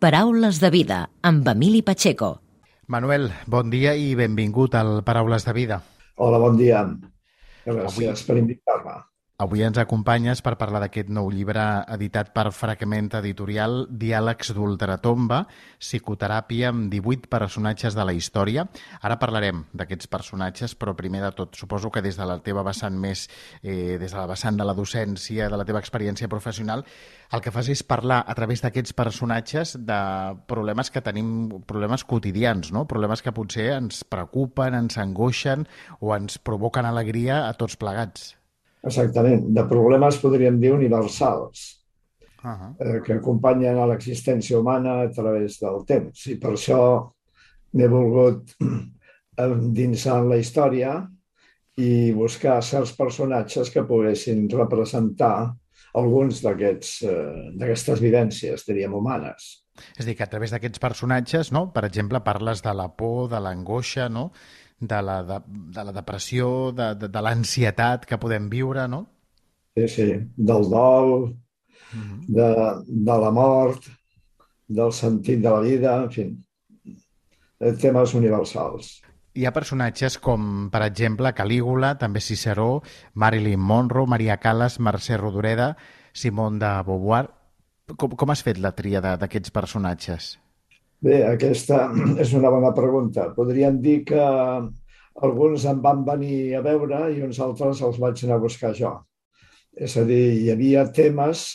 Paraules de vida, amb Emili Pacheco. Manuel, bon dia i benvingut al Paraules de Vida. Hola, bon dia. Avui Gràcies per invitar-me. ens acompanyes per parlar d'aquest nou llibre editat per Fragment Editorial, Diàlegs d'Ultratomba, psicoteràpia amb 18 personatges de la història. Ara parlarem d'aquests personatges, però primer de tot, suposo que des de la teva vessant més, des de la vessant de la docència, de la teva experiència professional, el que fas és parlar a través d'aquests personatges de problemes que tenim, problemes quotidians, no? Problemes que potser ens preocupen, ens angoixen o ens provoquen alegria a tots plegats. Exactament. De problemes podríem dir universals, que acompanyen a l'existència humana a través del temps. I per això m'he volgut endinsar en la història i buscar certs personatges que poguessin representar alguns d'aquestes vivències, diríem, humanes. És a dir, que a través d'aquests personatges, no? Per exemple, parles de la por, de l'angoixa, no? de la depressió, de l'ansietat que podem viure, no? Sí, del dol, de la mort, del sentit de la vida, en fi, temes universals. Hi ha personatges com, per exemple, Calígula, també Ciceró, Marilyn Monroe, Maria Callas, Mercè Rodoreda, Simone de Beauvoir. Com has fet la tria d'aquests personatges? Bé, aquesta és una bona pregunta. Podríem dir que alguns em van venir a veure i uns altres els vaig anar a buscar jo. És a dir, hi havia temes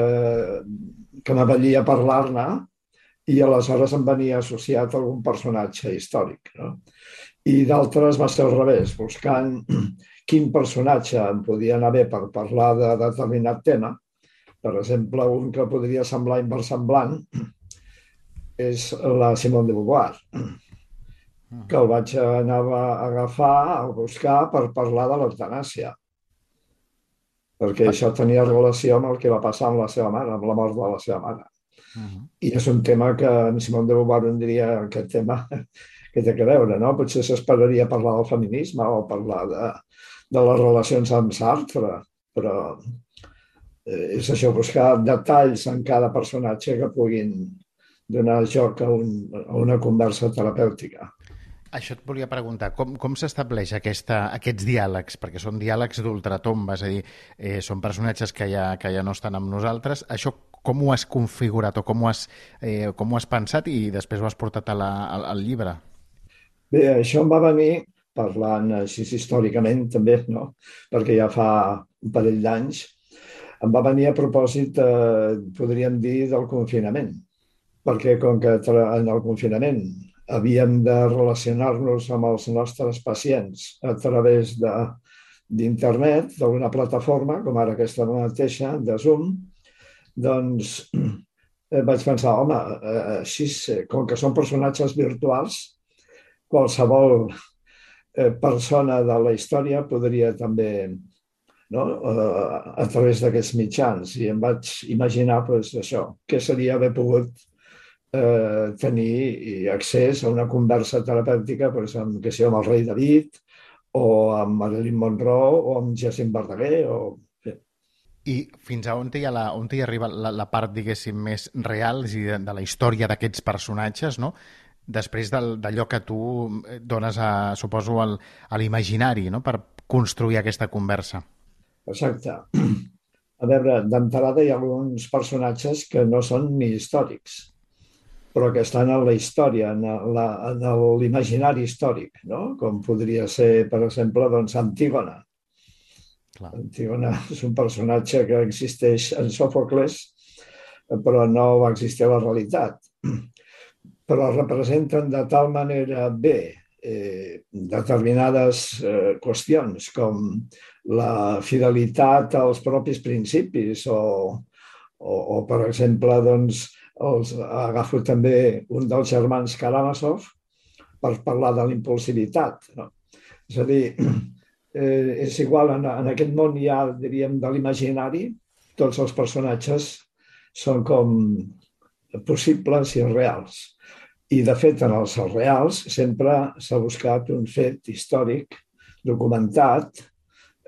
que m'avallia parlar-ne i aleshores em venia associat a algun personatge històric, no? I d'altres va ser al revés, buscant quin personatge em podia anar bé per parlar de determinat tema. Per exemple, un que podria semblar inversemblant és la Simone de Beauvoir, que el vaig anar a agafar, a buscar per parlar de l'eutanàsia, perquè això tenia relació amb el que va passar amb la seva mare, amb la mort de la seva mare. I és un tema que en Simone de Beauvoir em diria aquest tema que té que veure, no? Potser s'esperaria parlar del feminisme o parlar de les relacions amb Sartre, però és això, buscar detalls en cada personatge que puguin donar joc a una conversa terapèutica. Això et volia preguntar, com s'estableix aquests diàlegs? Perquè són diàlegs d'ultratomba, és a dir, són personatges que ja no estan amb nosaltres. Això com ho has configurat o com ho has pensat i després ho has portat al llibre? Bé, això em va venir parlant així històricament també, no? Perquè ja fa un parell d'anys em va venir a propòsit, podríem dir, del confinament. Perquè com que en el confinament havíem de relacionar-nos amb els nostres pacients a través d'internet, d'una plataforma, com ara aquesta mateixa, de Zoom, doncs vaig pensar, home, així, com que són personatges virtuals, qualsevol persona de la història podria també, no? A través d'aquests mitjans. I em vaig imaginar això, què seria haver pogut tenir accés a una conversa terapèutica amb el rei David o amb Marilyn Monroe o amb Jacint Verdaguer. I fins a on hi arriba la part, diguéssim, més real de la història d'aquests personatges, no? Després d'allò que tu dones, suposo, a l'imaginari, no? Per construir aquesta conversa. Exacte. A veure, d'entrada hi ha alguns personatges que no són ni històrics, però que estan en la història, en l'imaginari històric, no? Com podria ser, per exemple, doncs, Antígona. Clar. Antígona és un personatge que existeix en Sòfocles, però no va existir a la realitat. Però representen de tal manera bé determinades qüestions com la fidelitat als propis principis o per exemple, doncs, agafo també un dels germans Karamazov per parlar de l'impulsivitat. No? És a dir, és igual, en aquest món ja, diríem, de l'imaginari, tots els personatges són com possibles i reals. I, de fet, en els reals sempre s'ha buscat un fet històric, documentat,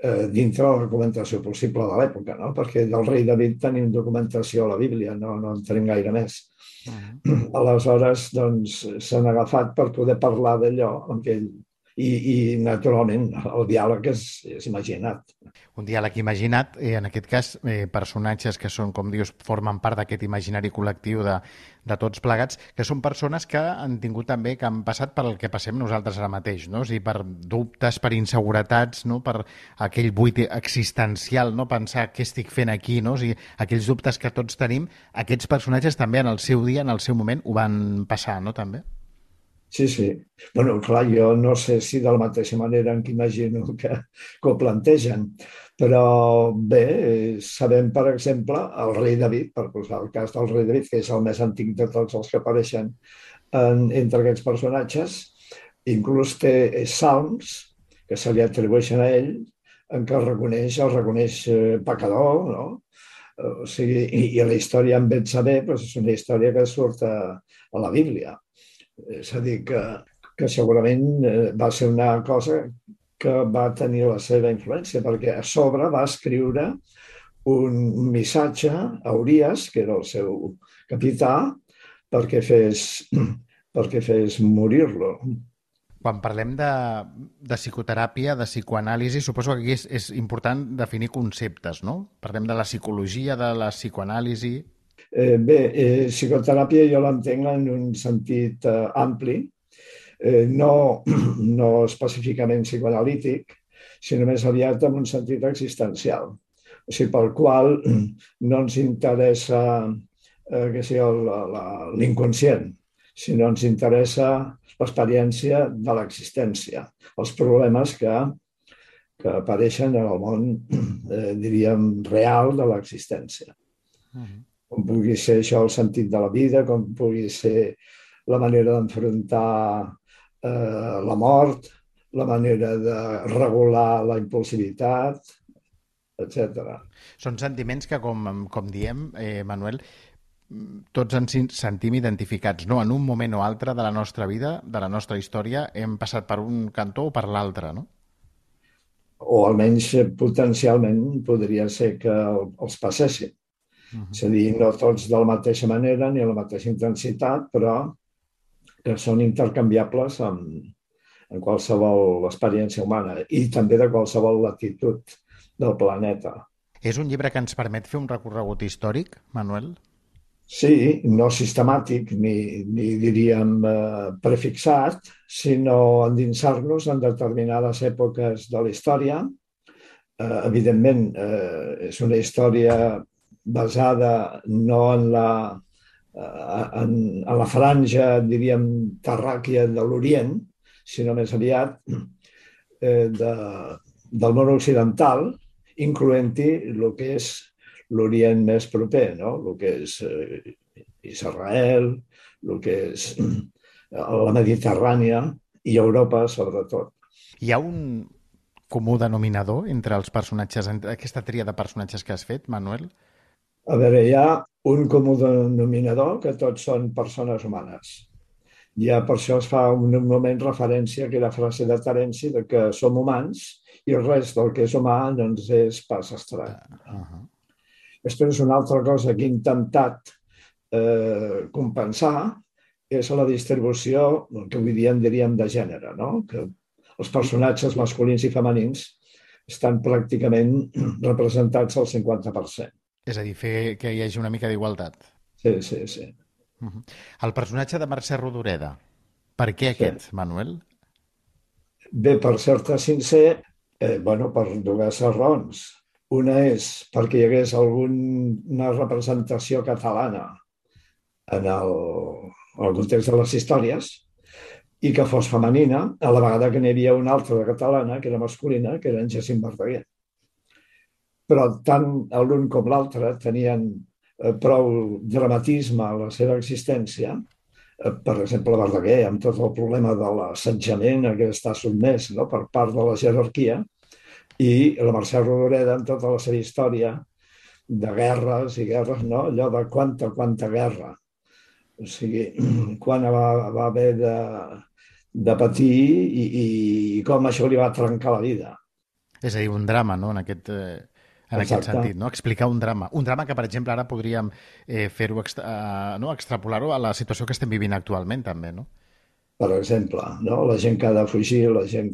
dintre la documentació possible de l'època, no? Perquè del rei David tenim documentació a la Bíblia, no en tenim gaire més. Aleshores, doncs, s'han agafat per poder parlar d'allò amb ell. I naturalment, el diàleg és imaginat. Un diàleg imaginat, en aquest cas, personatges que són, com dius, formen part d'aquest imaginari col·lectiu de tots plegats, que són persones que han tingut també, que han passat per el que passem nosaltres ara mateix, no? O sigui, per dubtes, per inseguretats, no? Per aquell buit existencial, no? Pensar què estic fent aquí, no? O sigui, aquells dubtes que tots tenim, aquests personatges també en el seu dia, en el seu moment, ho van passar, no? També. Sí, sí. Bueno, clar, jo no sé si de la mateixa manera en què imagino que ho plantegen, però bé, sabem, per exemple, el rei David, per posar el cas del rei David, que és el més antic de tots els que apareixen entre aquests personatges, inclús té salms que se li atribueixen a ell, en què el reconeix pecador, no? O sigui, i la història amb Betsabé doncs és una història que surt a la Bíblia. És a dir, que segurament va ser una cosa que va tenir la seva influència, perquè a sobre va escriure un missatge a Urias, que era el seu capità, perquè fes morir-lo. Quan parlem de psicoteràpia, de psicoanàlisi, suposo que aquí és important definir conceptes, no? Parlem de la psicologia, de la psicoanàlisi... Psicoteràpia jo l'entenc en un sentit ampli, no específicament psicoanalític, sinó més aviat en un sentit existencial. O sigui, pel qual no ens interessa l'inconscient, sinó ens interessa l'experiència de l'existència, els problemes que apareixen en el món, diríem, real de l'existència. Com pugui ser això el sentit de la vida, com pugui ser la manera d'enfrontar la mort, la manera de regular la impulsivitat, etc. Són sentiments que, com diem, Manuel, tots ens sentim identificats, no? En un moment o altre de la nostra vida, de la nostra història, hem passat per un cantó o per l'altre, no? O almenys potencialment podria ser que els passessin. És a dir, no tots de la mateixa manera ni a la mateixa intensitat, però que són intercanviables en qualsevol experiència humana i també de qualsevol latitud del planeta. És un llibre que ens permet fer un recorregut històric, Manuel? Sí, no sistemàtic ni diríem prefixat, sinó endinsar-nos en determinades èpoques de la història. Evidentment, és una història basada no en la franja, diríem, terràquia de l'Orient, sinó més aviat del món occidental, incloent-hi el que és l'Orient més proper, no? El que és Israel, el que és la Mediterrània i Europa, sobretot. Hi ha un comú denominador entre els personatges, entre aquesta tria de personatges que has fet, Manuel? A veure, hi ha un comú denominador que tots són persones humanes. Ja per això es fa un moment referència a aquella frase de Terenci de que som humans i res del que és humà doncs és pas estrany. Després, una altra cosa que he intentat compensar és la distribució, el que avui dia en diríem de gènere, no? Que els personatges masculins i femenins estan pràcticament representats al 50%. És a dir, fer que hi hagi una mica d'igualtat. Sí. El personatge de Mercè Rodoreda, per què aquest, Manuel? Bé, per ser-te sincer, per diverses raons. Una és perquè hi hagués alguna representació catalana en el context de les històries i que fos femenina, a la vegada que n'hi havia una altra catalana, que era masculina, que era en Jacint Verdaguer. Però tant l'un com l'altre tenien prou dramatisme a la seva existència. Per exemple, Verdaguer, amb tot el problema de l'assetjament a què està sotmès, no?, per part de la jerarquia, i la Mercè Rodoreda amb tota la seva història de guerres i guerres, no? Allò de quanta guerra. O sigui, quan va haver de patir i com això li va trencar la vida. És a dir, un drama, no?, en aquest sentit, no? Explicar un drama. Un drama que, per exemple, ara podríem fer-ho, no? Extrapolar-ho a la situació que estem vivint actualment, també, no? Per exemple, no? La gent que ha de fugir, la gent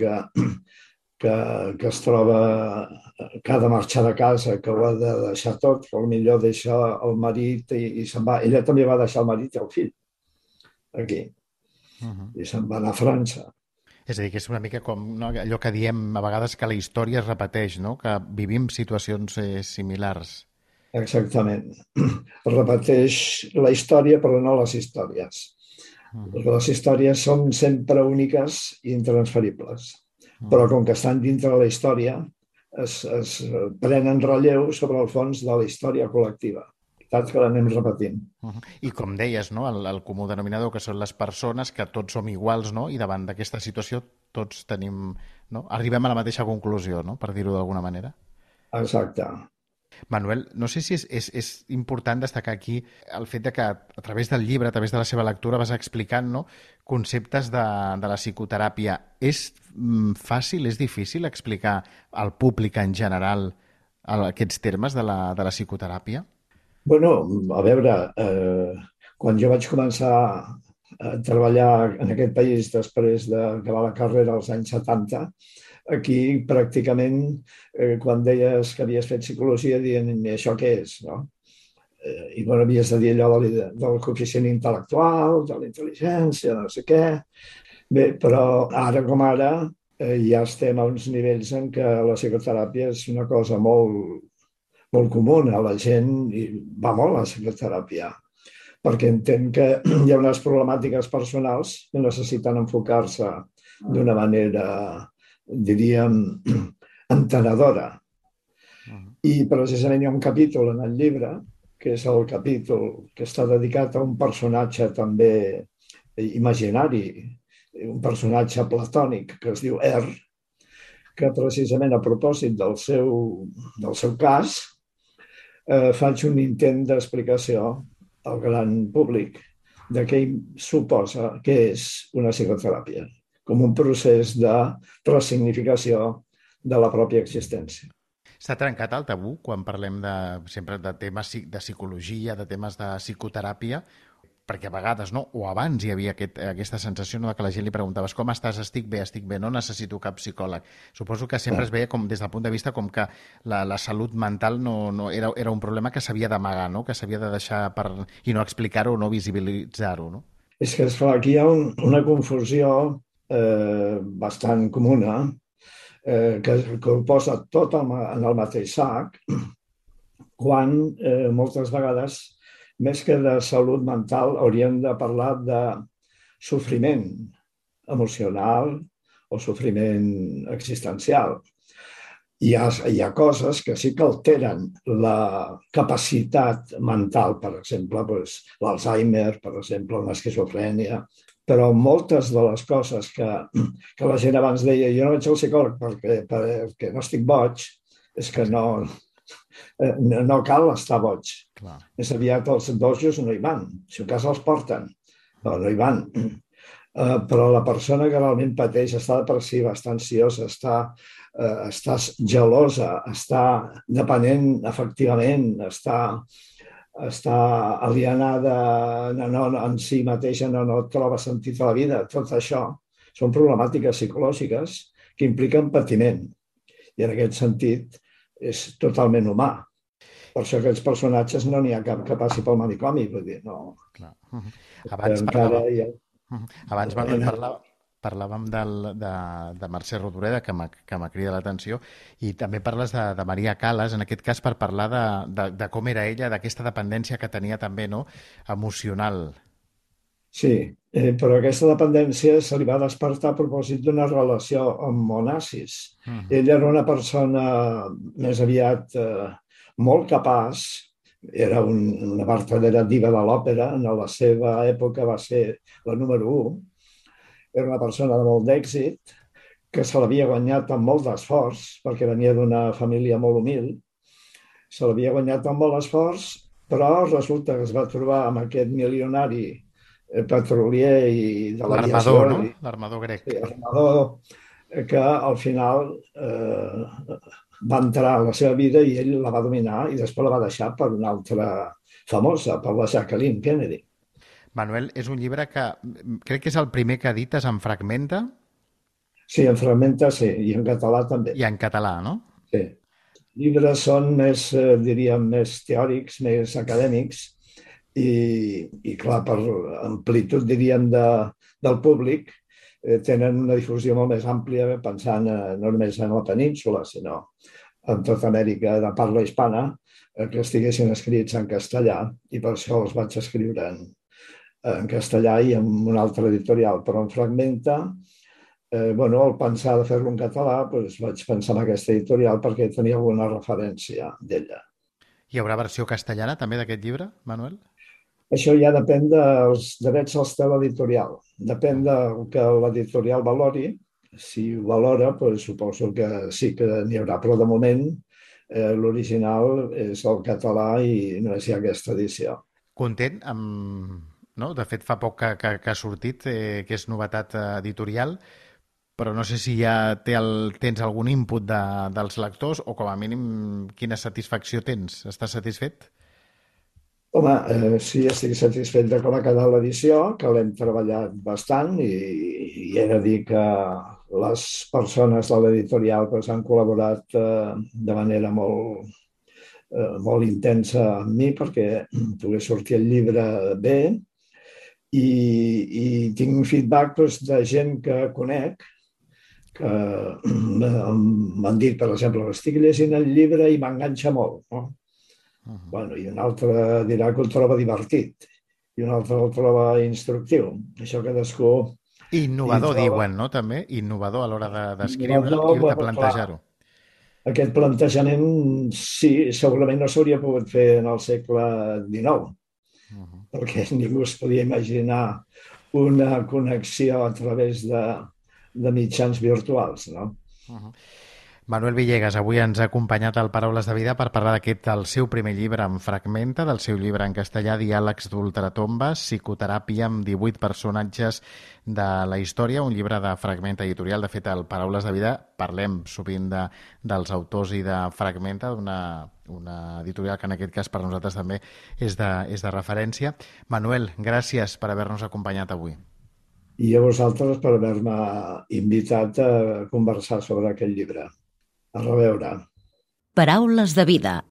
que es troba, que ha de marxar de casa, que ho ha de deixar tot, que potser deixa el marit i se'n va. Ella també va deixar el marit i el fill aquí i se'n va anar a França. És a dir, que és una mica com, no, allò que diem a vegades, que la història es repeteix, no? Que vivim situacions similars. Exactament. Repeteix la història, però no les històries. Perquè les històries són sempre úniques i intransferibles. Però com que estan dintre de la història, es prenen relleu sobre el fons de la història col·lectiva. Saps que l'anem repetint. I com deies, no? El comú denominador, que són les persones, que tots som iguals, no? I davant d'aquesta situació tots tenim, no? Arribem a la mateixa conclusió, no?, per dir-ho d'alguna manera. Exacte. Manuel, no sé si és important destacar aquí el fet de que a través del llibre, a través de la seva lectura, vas explicant, no?, conceptes de la psicoteràpia. És fàcil, és difícil explicar al públic en general aquests termes de la psicoteràpia? Bueno, a veure, quan jo vaig començar a treballar en aquest país després d'acabar la carrera als anys 70, aquí pràcticament quan deies que havies fet psicologia diuen això què és, no? I bueno, havies de dir allò del coeficient intel·lectual, de la intel·ligència, no sé què. Bé, però ara com ara ja estem a uns nivells en què la psicoteràpia és una cosa molt comuna. La gent va molt a la psicoteràpia perquè entén que hi ha unes problemàtiques personals que necessiten enfocar-se d'una manera, diríem, entenedora. I precisament hi ha un capítol en el llibre, que és el capítol que està dedicat a un personatge també imaginari, un personatge platònic que es diu R, que precisament a propòsit del seu cas faig un intent d'explicació al gran públic de què suposa, què és una psicoteràpia, com un procés de ressignificació de la pròpia existència. S'ha trencat el tabú quan parlem sempre de temes de psicologia, de temes de psicoteràpia, perquè a vegades, no, o abans hi havia aquesta sensació, no, que la gent li preguntaves com estàs, estic bé, no necessito cap psicòleg. Suposo que sempre es veia com des del punt de vista com que la salut mental no era un problema que s'havia d'amagar, no? Que s'havia de deixar i no explicar-ho o no visibilitzar-ho, no? És que, esclar, aquí hi ha una confusió bastant comuna que ho posa tot en el mateix sac, quan moltes vegades, més que de salut mental, hauríem de parlar de sofriment emocional o sofriment existencial. Hi ha coses que sí que alteren la capacitat mental, per exemple, l'Alzheimer, per exemple, l'esquizofrènia, però moltes de les coses que la gent abans deia jo no vaig al psicòleg perquè no estic boig, és que no cal estar boig. Clar. Més aviat els dojos no hi van, si un cas els porten, però no hi van. Però la persona que realment pateix, està depressiva, està ansiosa, està gelosa, està depenent afectivament, està alienada en si mateixa, no troba sentit a la vida. Tot això són problemàtiques psicològiques que impliquen patiment. I en aquest sentit és totalment humà. Per això aquests personatges no n'hi ha cap que passi pel manicomi. Vull dir, no. Clar. Abans Manuel, parlàvem de Mercè Rodoreda, que m'ha cridat l'atenció, i també parles de Maria Callas, en aquest cas per parlar de com era ella, d'aquesta dependència que tenia també, no?, emocional. Sí, però aquesta dependència se li va despertar a propòsit d'una relació amb Onassis. Ella era una persona més aviat molt capaç, era una vertadera diva de l'òpera, en la seva època va ser la número 1, era una persona de molt d'èxit, que se l'havia guanyat amb molt d'esforç, perquè venia d'una família molt humil, se l'havia guanyat amb molt esforç, però resulta que es va trobar amb aquest milionari petrolier i de l'aviació. L'armador, no? L'armador grec. Sí, l'armador que al final va entrar a la seva vida i ell la va dominar i després la va deixar per una altra famosa, per la Jacqueline Kennedy. Manuel, és un llibre que crec que és el primer que edites en Fragmenta Sí, en Fragmenta sí, i en català també. i en català, no? Sí. Llibres són més, diríem, més teòrics, més acadèmics i clar, per amplitud, diríem, del públic, tenen una difusió molt més àmplia, pensant no només en la península, sinó en tota Amèrica de parla hispana, que estiguessin escrits en castellà, i per això els vaig escriure en castellà i en un altre editorial, però en Fragmenta, bueno, al pensar de fer-lo en català, doncs vaig pensar en aquesta editorial perquè tenia alguna referència d'ella. Hi haurà versió castellana també d'aquest llibre, Manuel? Això ja depèn dels drets als té l'editorial. Depèn del que l'editorial valori. Si ho valora, doncs suposo que sí que n'hi haurà, però de moment l'original és el català i només hi ha aquesta edició. Content amb... No? De fet, fa poc que ha sortit, que és novetat editorial, però no sé si ja tens algun input dels lectors o com a mínim quina satisfacció tens. Estàs satisfet? Home, sí, estic satisfet de com ha quedat l'edició, que l'hem treballat bastant i he de dir que les persones de l'editorial doncs, han col·laborat de manera molt intensa amb mi perquè pogués sortir el llibre bé i tinc un feedback doncs, de gent que conec que m'han dit, per exemple, estic llegint el llibre i m'enganxa molt, no? Bueno, i un altre dirà que el troba divertit i un altre el troba instructiu. Això cadascú I innovador, troba. diuen, no? També innovador a l'hora d'escriure Innovador, i de bueno, clar, plantejar-ho. aquest plantejament sí, segurament no s'hauria pogut fer en el segle XIX, perquè ningú es podia imaginar una connexió a través de mitjans virtuals, no? Manuel Villegas, avui ens ha acompanyat al Paraules de Vida per parlar del seu primer llibre en Fragmenta, del seu llibre en castellà, Diàlegs d'ultratombes, psicoteràpia amb 18 personatges de la història, un llibre de Fragmenta editorial. De fet, al Paraules de Vida parlem sovint dels autors i de Fragmenta, una editorial que en aquest cas per nosaltres també és de referència. Manuel, gràcies per haver-nos acompanyat avui. I a vosaltres per haver-me invitat a conversar sobre aquest llibre. A reveure. Paraules de vida,